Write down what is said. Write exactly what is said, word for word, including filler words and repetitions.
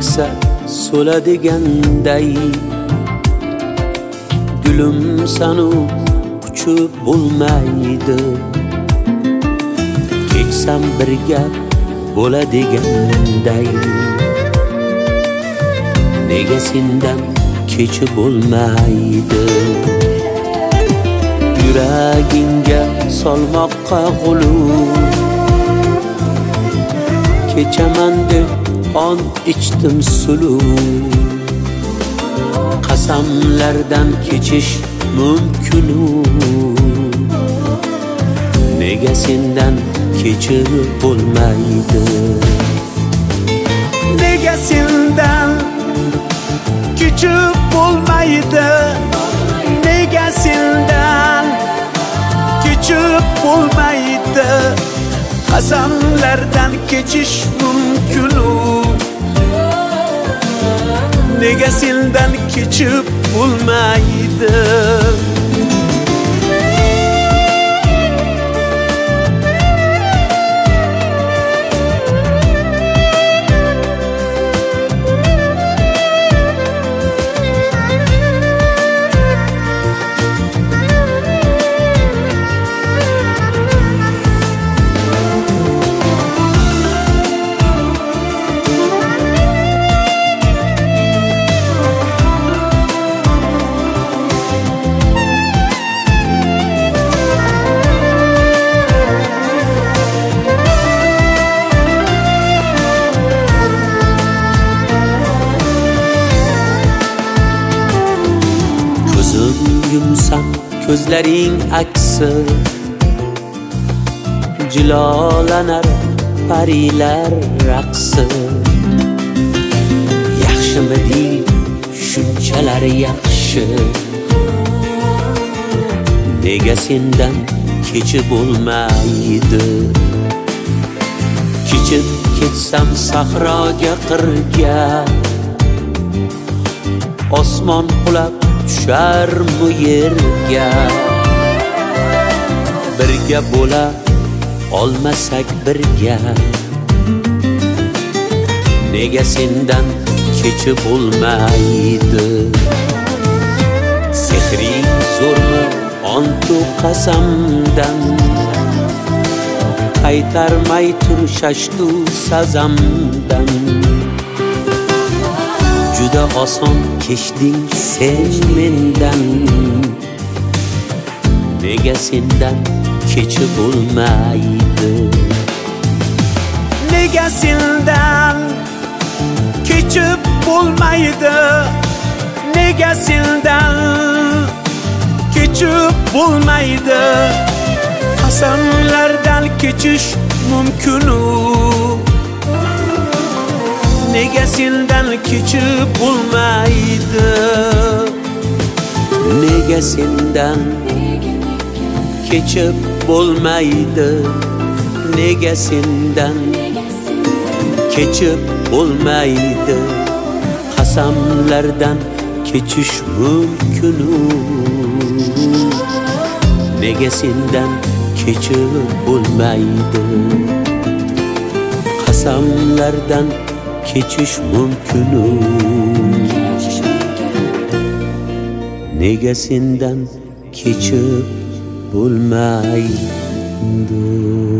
keksa so'ladiganday gulim sanu quchib bo'lmaydi. Keksam birga bo'ladiganday nega sendan kechib bo'lmaydi? Yuragingga solmoqqa g'ulub kechaman deb ont ichdim suluv. Qasamlardan kechish mumkinu nega sendan kechib bo'lmaydi? Nega sendan kechib bo'lmaydi? Nega sendan kechib bo'lmaydi? Qasamlardan kechish mumkinu nega sendan kechib bo'lmaydi? Yumsam ko'zlaring aksi jilolanar parilar raqsi. Yaxshimidi shunchalar yaxshi nega sendan kechib bo'lmaydi? Kechib ketsam sahroga qirga osmon qulab tusharmi yerga? Birga bo'la olmasak birga nega sendan kechib bo'lmaydi? Sehring zo'rmi ontu qasamdan qaytarmay turshashtu sazamdan. Juda oson kechding sen mendan nega sendan kechib bo'lmaydi? Nega sendan kechib bo'lmaydi? Nega sendan kechib bo'lmaydi? Qasamlardan kechish mumkinu nega sendan kechib bo'lmaydi? Nega sendan kechib bo'lmaydi? Nega sendan kechib bo'lmaydi? Qasamlardan kechish mumkinu nega sendan kechib bo'lmaydi? Qasamlardan kechish mumkinu nega sendan kechib bo'lmaydi?